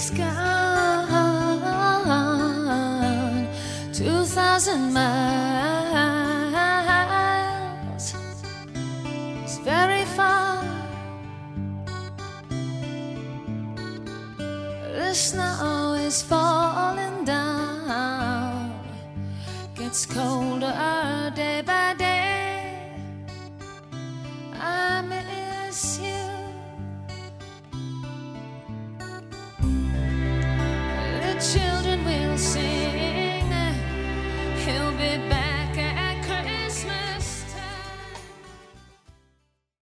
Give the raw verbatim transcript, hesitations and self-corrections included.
He's gone two thousand miles. It's very far. The snow is falling down, gets colder day by day. I miss you. The children will sing.